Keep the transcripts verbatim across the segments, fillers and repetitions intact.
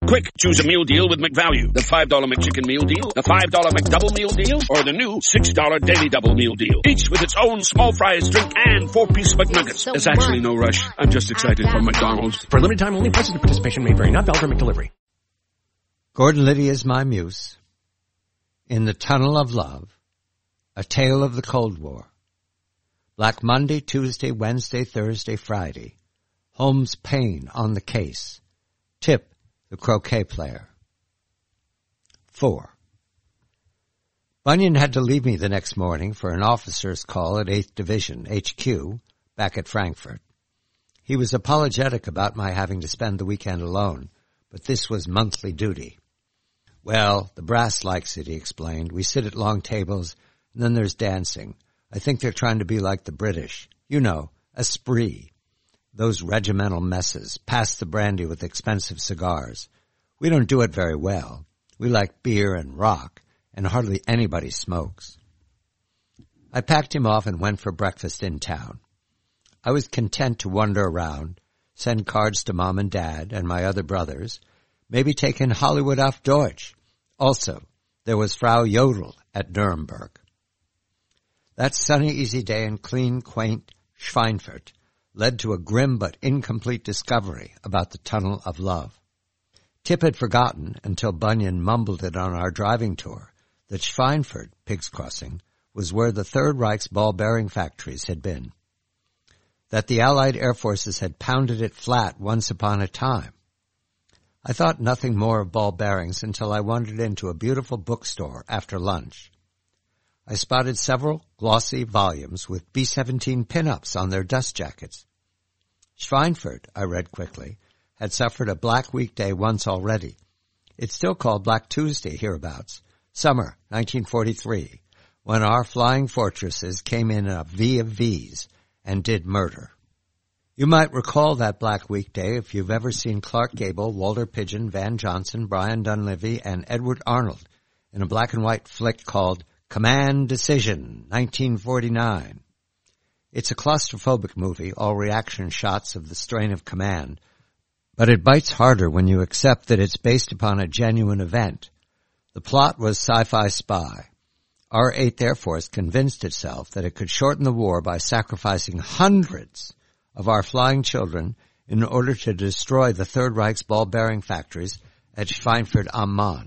Quick, choose a meal deal with McValue. The five dollar McChicken meal deal, the five dollar McDouble meal deal, or the new six dollar Daily Double meal deal. Each with its own small fries, drink, and four-piece McNuggets. So There's actually no rush. I'm just excited for McDonald's. For a limited time only, prices and participation may vary. Not valid for McDelivery. Gordon Liddy is my muse. In the Tunnel of Love, A Tale of the Cold War. Black Monday, Tuesday, Wednesday, Thursday, Friday. Holmes Payne on the case. Tip, the croquet player. Four. Bunyan had to leave me the next morning for an officer's call at eighth Division, H Q, back at Frankfurt. He was apologetic about my having to spend the weekend alone, but this was monthly duty. Well, the brass likes it, he explained. We sit at long tables, and then there's dancing. I think they're trying to be like the British. You know, a spree. Those regimental messes, pass the brandy with expensive cigars. We don't do it very well. We like beer and rock, and hardly anybody smokes. I packed him off and went for breakfast in town. I was content to wander around, send cards to Mom and Dad and my other brothers, maybe take in Hollywood auf Deutsch. Also, there was Frau Jodl at Nuremberg. That sunny, easy day in clean, quaint Schweinfurt led to a grim but incomplete discovery about the Tunnel of Love. Tip had forgotten, until Bunyan mumbled it on our driving tour, that Schweinfurt, Pigs Crossing, was where the Third Reich's ball-bearing factories had been. That the Allied air forces had pounded it flat once upon a time. I thought nothing more of ball bearings until I wandered into a beautiful bookstore after lunch. I spotted several glossy volumes with B seventeen pin-ups on their dust jackets. Schweinfurt, I read quickly, had suffered a black weekday once already. It's still called Black Tuesday hereabouts. Summer, nineteen forty-three, when our flying fortresses came in a V of V's and did murder. You might recall that Black Weekday if you've ever seen Clark Gable, Walter Pidgeon, Van Johnson, Brian Dunleavy, and Edward Arnold in a black and white flick called Command Decision, nineteen forty-nine. It's a claustrophobic movie, all reaction shots of the strain of command, but it bites harder when you accept that it's based upon a genuine event. The plot was sci-fi spy. Our eighth Air Force convinced itself that it could shorten the war by sacrificing hundreds of our flying children in order to destroy the Third Reich's ball-bearing factories at Schweinfurt am Main.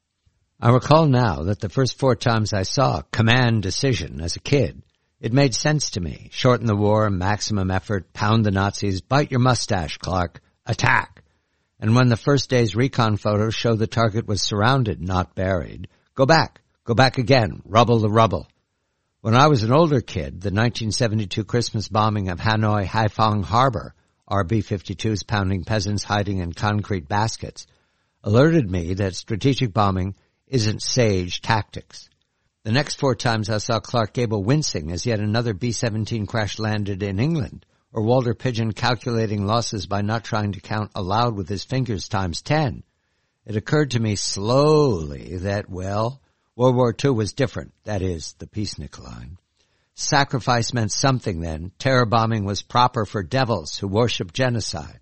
I recall now that the first four times I saw Command Decision as a kid, it made sense to me. Shorten the war, maximum effort, pound the Nazis, bite your mustache, Clark, attack. And when the first day's recon photos show the target was surrounded, not buried, go back, go back again, rubble the rubble. When I was an older kid, the nineteen seventy-two Christmas bombing of Hanoi Haiphong Harbor, our B fifty-twos pounding peasants hiding in concrete baskets, alerted me that strategic bombing isn't sage tactics. The next four times I saw Clark Gable wincing as yet another B seventeen crash-landed in England, or Walter Pidgeon calculating losses by not trying to count aloud with his fingers times ten, it occurred to me slowly that, well, World War Two was different, that is, the peacenik line. Sacrifice meant something then. Terror bombing was proper for devils who worship genocide.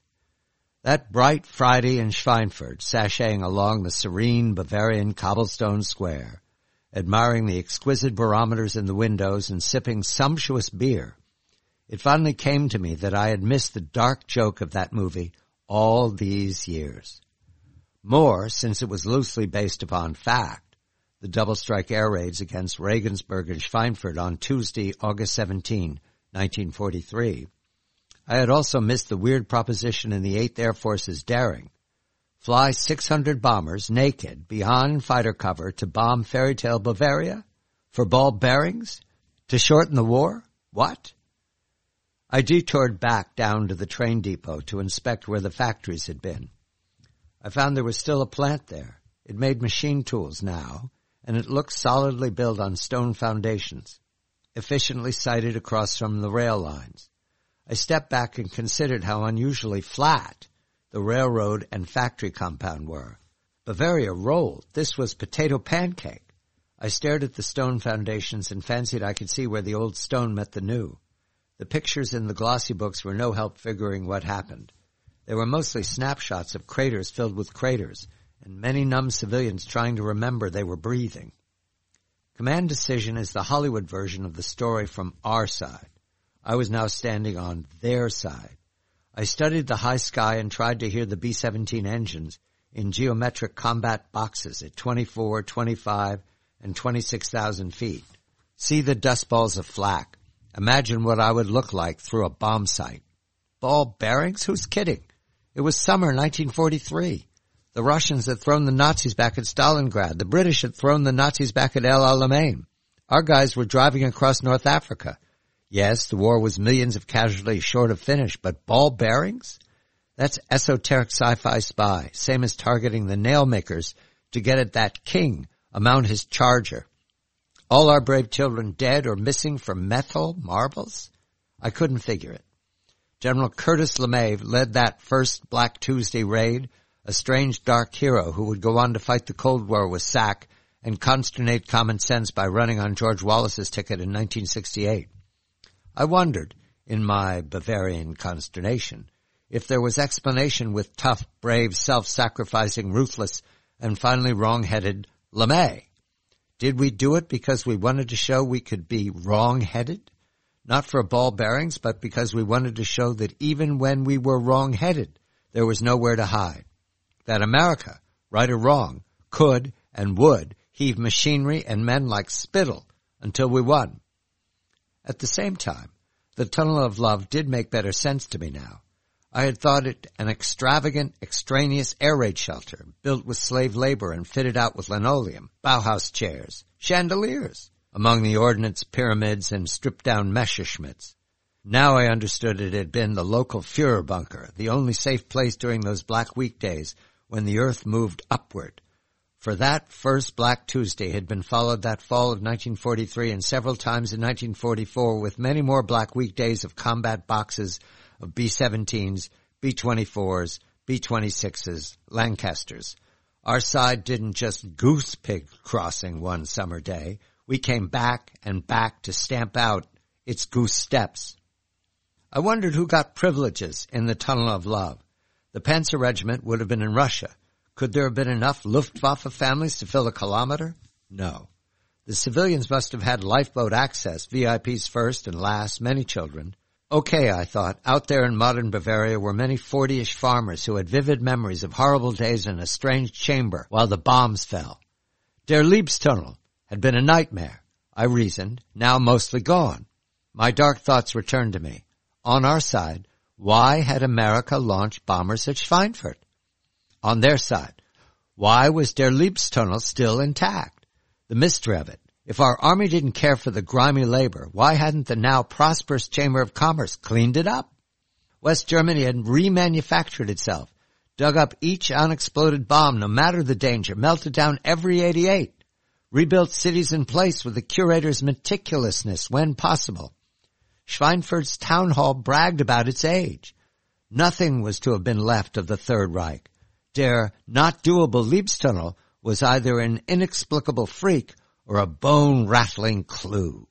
That bright Friday in Schweinfurt, sashaying along the serene Bavarian cobblestone square, admiring the exquisite barometers in the windows and sipping sumptuous beer, it finally came to me that I had missed the dark joke of that movie all these years. More, since it was loosely based upon fact. The double-strike air raids against Regensburg and Schweinfurt on Tuesday, August seventeenth, nineteen forty-three. I had also missed the weird proposition in the eighth Air Force's daring. Fly six hundred bombers naked beyond fighter cover to bomb fairy-tale Bavaria? For ball bearings? To shorten the war? What? I detoured back down to the train depot to inspect where the factories had been. I found there was still a plant there. It made machine tools now, and it looked solidly built on stone foundations, efficiently sited across from the rail lines. I stepped back and considered how unusually flat the railroad and factory compound were. Bavaria rolled. This was potato pancake. I stared at the stone foundations and fancied I could see where the old stone met the new. The pictures in the glossy books were no help figuring what happened. They were mostly snapshots of craters filled with craters, and many numb civilians trying to remember they were breathing. Command Decision is the Hollywood version of the story from our side. I was now standing on their side. I studied the high sky and tried to hear the B seventeen engines in geometric combat boxes at twenty-four, twenty-five, and twenty-six thousand feet. See the dust balls of flak. Imagine what I would look like through a bomb sight. Ball bearings? Who's kidding? It was summer nineteen forty-three. The Russians had thrown the Nazis back at Stalingrad. The British had thrown the Nazis back at El Alamein. Our guys were driving across North Africa. Yes, the war was millions of casualties short of finish, but ball bearings? That's esoteric sci-fi spy, same as targeting the nail makers to get at that king, amount his charger. All our brave children dead or missing from methyl marbles? I couldn't figure it. General Curtis LeMay led that first Black Tuesday raid, a strange dark hero who would go on to fight the Cold War with S A C and consternate common sense by running on George Wallace's ticket in nineteen sixty-eight. I wondered, in my Bavarian consternation, if there was explanation with tough, brave, self-sacrificing, ruthless, and finally wrong-headed LeMay. Did we do it because we wanted to show we could be wrong-headed? Not for ball bearings, but because we wanted to show that even when we were wrong-headed, there was nowhere to hide. That America, right or wrong, could and would heave machinery and men like spittle until we won. At the same time, the Tunnel of Love did make better sense to me now. I had thought it an extravagant, extraneous air raid shelter built with slave labor and fitted out with linoleum, Bauhaus chairs, chandeliers, among the ordnance pyramids and stripped-down Messerschmitts. Now I understood it had been the local Führer bunker, the only safe place during those black weekdays when the earth moved upward. For that first Black Tuesday had been followed that fall of nineteen forty-three and several times in nineteen forty-four with many more black weekdays of combat boxes of B seventeens, B twenty-fours, B twenty-sixes, Lancasters. Our side didn't just goose pig crossing one summer day. We came back and back to stamp out its goose steps. I wondered who got privileges in the Tunnel of Love. The Panzer Regiment would have been in Russia. Could there have been enough Luftwaffe families to fill a kilometer? No. The civilians must have had lifeboat access, V I Ps first and last, many children. Okay, I thought, out there in modern Bavaria were many forty-ish farmers who had vivid memories of horrible days in a strange chamber while the bombs fell. Der Liebstunnel had been a nightmare, I reasoned, now mostly gone. My dark thoughts returned to me. On our side, why had America launched bombers at Schweinfurt? On their side, why was Der Liebstunnel still intact? The mystery of it. If our army didn't care for the grimy labor, why hadn't the now prosperous Chamber of Commerce cleaned it up? West Germany had remanufactured itself, dug up each unexploded bomb no matter the danger, melted down every eighty-eight, rebuilt cities in place with the curator's meticulousness when possible. Schweinfurt's town hall bragged about its age. Nothing was to have been left of the Third Reich. Der not doable Liebstunnel was either an inexplicable freak or a bone-rattling clue.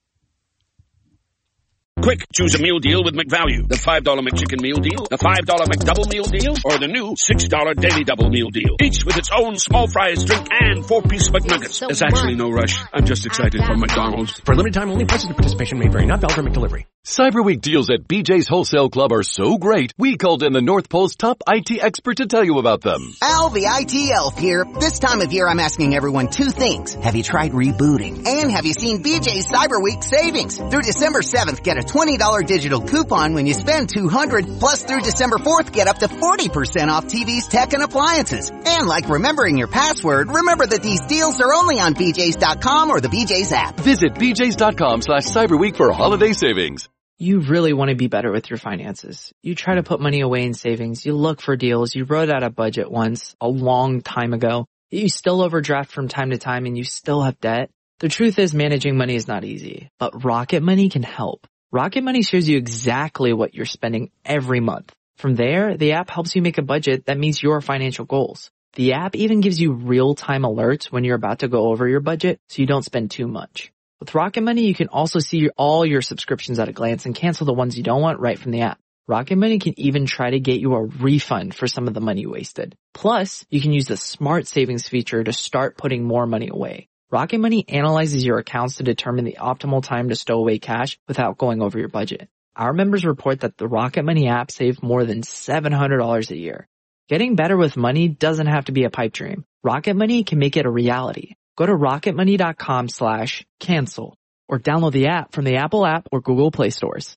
Quick, choose a meal deal with McValue. The five dollar McChicken meal deal, the five dollar McDouble meal deal, or the new six dollar Daily Double meal deal. Each with its own small fries, drink, and four-piece McNuggets. There's actually no rush. I'm just excited for McDonald's. For a limited time only, prices and participation may vary. Not valid for McDelivery. Cyber Week deals at B J's Wholesale Club are so great, we called in the North Pole's top I T expert to tell you about them. Al, the I T elf here. This time of year, I'm asking everyone two things. Have you tried rebooting? And have you seen B J's Cyber Week savings? Through December seventh, get a twenty dollar digital coupon when you spend two hundred dollars. Plus, through December fourth, get up to forty percent off T Vs, tech, and appliances. And like remembering your password, remember that these deals are only on B Js dot com or the B J's app. Visit B Js dot com slash Cyber Week for holiday savings. You really want to be better with your finances. You try to put money away in savings. You look for deals. You wrote out a budget once, a long time ago. You still overdraft from time to time and you still have debt. The truth is managing money is not easy, but Rocket Money can help. Rocket Money shows you exactly what you're spending every month. From there, the app helps you make a budget that meets your financial goals. The app even gives you real-time alerts when you're about to go over your budget so you don't spend too much. With Rocket Money, you can also see all your subscriptions at a glance and cancel the ones you don't want right from the app. Rocket Money can even try to get you a refund for some of the money wasted. Plus, you can use the Smart Savings feature to start putting more money away. Rocket Money analyzes your accounts to determine the optimal time to stow away cash without going over your budget. Our members report that the Rocket Money app saved more than seven hundred dollars a year. Getting better with money doesn't have to be a pipe dream. Rocket Money can make it a reality. Go to rocketmoney.com slash cancel or download the app from the Apple app or Google Play stores.